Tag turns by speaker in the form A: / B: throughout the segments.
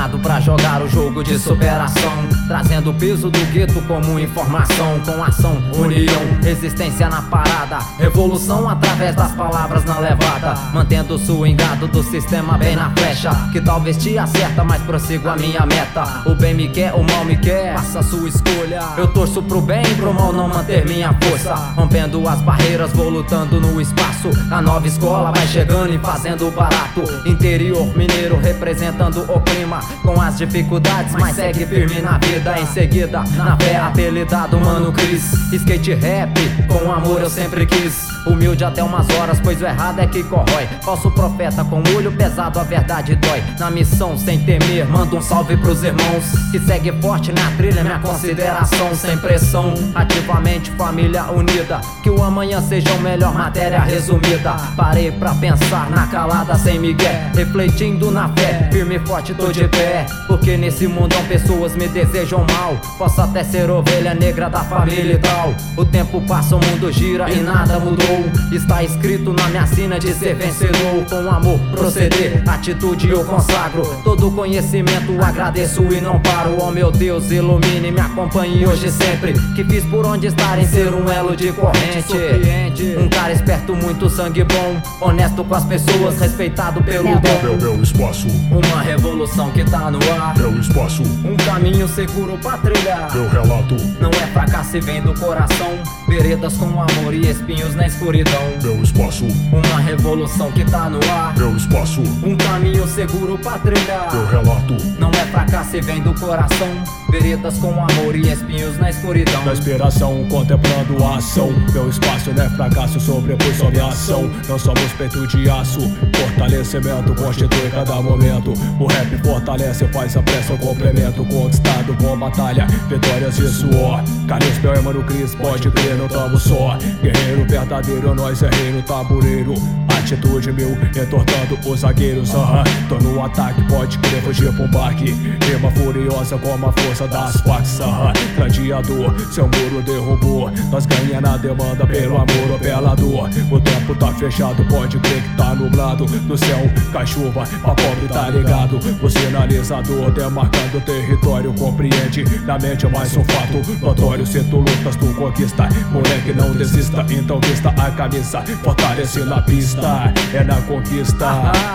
A: Armado pra jogar o jogo de superação, trazendo o peso do gueto como informação. Com ação, união, resistência na parada, revolução através das palavras na levada, mantendo o swingado do sistema bem na flecha, que talvez te acerta, mas prossigo a minha meta. O bem me quer, o mal me quer, faça a sua escolha. Eu torço pro bem, pro mal não manter minha força. Rompendo as barreiras, vou lutando no espaço. A nova escola vai chegando e fazendo barato. Interior mineiro representando o clima, com as dificuldades, mas segue firme na vida. Em seguida, na fé, apelidado Mano Cris. Skate rap, com amor eu sempre quis. Humilde até umas horas, pois o errado é que corrói. Falso profeta com olho pesado, a verdade dói. Na missão, sem temer, mando um salve pros irmãos que segue forte na trilha, minha consideração sem pressão. Ativamente, família unida, que o amanhã seja o melhor, matéria resumida. Parei pra pensar na calada sem migué, refletindo na fé, firme e forte tô de pé. Porque nesse mundão pessoas me desejam mal, posso até ser ovelha negra da família e tal. O tempo passa, o mundo gira e nada mudou. Está escrito na minha sina de ser vencedor. Com amor, proceder, atitude eu consagro. Todo conhecimento agradeço e não paro. Oh meu Deus, ilumine, me acompanhe hoje e sempre. Que fiz por onde estar em ser um elo de corrente. Um cara esperto, muito sangue bom, honesto com as pessoas, respeitado pelo dom.
B: Meu espaço,
A: uma revolução que tá no ar.
B: meu espaço,
A: Um caminho seguro pra trilhar.
B: meu relato,
A: Não é fracasso e vem do coração. Veredas com amor e espinhos na escuridão.
B: meu espaço,
A: Uma revolução que tá no ar.
B: meu espaço,
A: Um caminho seguro pra trilhar.
B: meu relato.
A: Não é fracasso e vem do coração. Veredas com amor e espinhos na escuridão.
C: Na inspiração, contemplando a ação. Meu espaço não é fracasso, sobrepus sobre a ação. Não somos peito de aço, fortalecimento constitui cada momento. O rap fortalece, faz a pressa, o complemento. Conquistado com batalha, vitórias e suor. Carisma é Mano Cris, pode crer, não tamo só. Guerreiro verdadeiro, nós é rei no tabuleiro. Atitude mil, entortando os zagueiros. Tô no ataque, pode crer, fugir pro baque. Rima furiosa como a força das facas. Gladiador, seu muro derrubou. Nós ganha na demanda pelo amor ou pela dor. O tempo tá fechado, pode crer que tá nublado. Do céu cai chuva, pra pobre tá ligado. O sinalizador demarcando o território, compreende na mente mais um fato notório. Se tu lutas, tu conquista, moleque não desista. Então vista a camisa, fortalece na pista. É na conquista.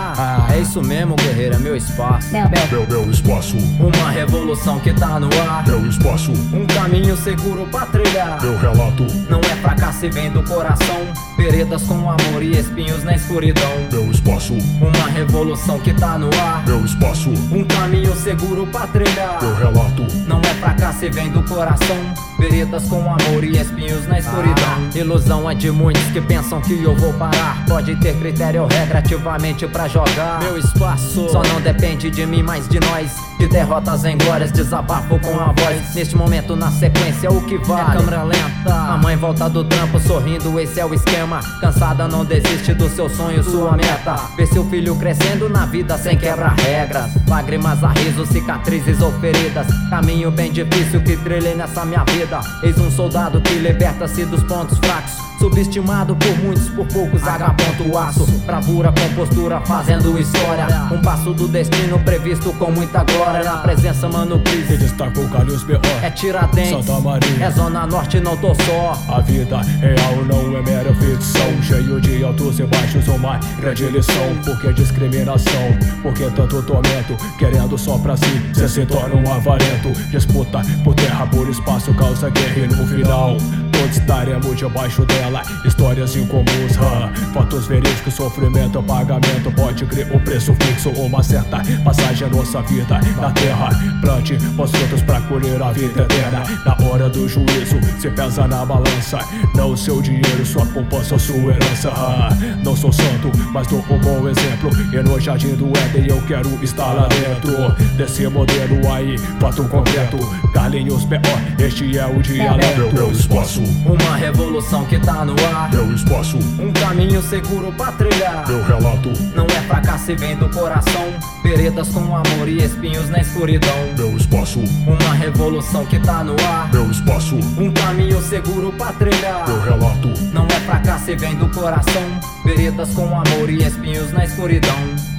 A: É isso mesmo, guerreiro, é meu espaço.
B: Meu espaço,
A: Uma revolução que tá no ar.
B: meu espaço,
A: Um caminho seguro pra trilhar.
B: meu relato,
A: Não é fracasso e vem do coração. Veredas com amor e espinhos na escuridão.
B: meu espaço,
A: Uma revolução que tá no ar.
B: meu espaço,
A: Um caminho seguro pra trilhar.
B: meu relato.
A: Não é fracasso e vem do coração. Veredas com amor e espinhos na escuridão. Ilusão é de muitos que pensam que eu vou parar. Pode ter critério ou regra ativamente pra jogar. Meu espaço só não depende de mim, mas de nós. De derrotas em glórias, desabafo com a voz. Neste momento, na sequência, o que vale é câmera lenta. A mãe volta do trampo sorrindo, esse é o esquema. Cansada, não desiste do seu sonho, sua meta. Ver seu filho crescendo na vida sem quebrar regras. Lágrimas a riso, cicatrizes ou feridas. Caminho bem difícil que trilhei nessa minha vida. Eis um soldado que liberta-se dos pontos fracos. Subestimado por muitos, por poucos, H. Aço. Bravura com postura, fazendo história. Um passo do destino previsto com muita glória. Na presença, Mano Cris,
C: Se destaca o Calhos B.O.
A: é Tiradentes,
C: Santa Maria.
A: é Zona Norte, não tô só.
C: A vida real não é mera ficção. Cheio de altos e baixos, uma grande lição. Por que discriminação? Por que tanto tormento? Querendo só pra si, cê se torna um avarento. Disputa por terra, por espaço, causa guerra e no final todos estaremos debaixo dela. Histórias incomuns, fatos verídicos, sofrimento, pagamento. Pode crer o preço fixo, uma certa passagem à nossa vida na terra. Plante os frutos pra colher a vida eterna. Na hora do juízo, se pesa na balança. Não o seu dinheiro, sua poupança ou sua herança. Não sou santo, mas dou um bom exemplo. E no jardim do Éden eu quero estar lá dentro desse modelo aí, fato concreto. Carlinhos B.O., este é o dialeto.
B: Meu espaço,
A: Uma revolução que tá no ar.
B: meu espaço,
A: Um caminho seguro pra trilhar.
B: meu relato,
A: Não é fracasso e vem do coração. Veredas com amor e espinhos na escuridão.
B: meu espaço,
A: Uma revolução que tá no ar.
B: meu espaço,
A: Um caminho seguro pra trilhar.
B: meu relato.
A: Não é fracasso e vem do coração. Veredas com amor e espinhos na escuridão.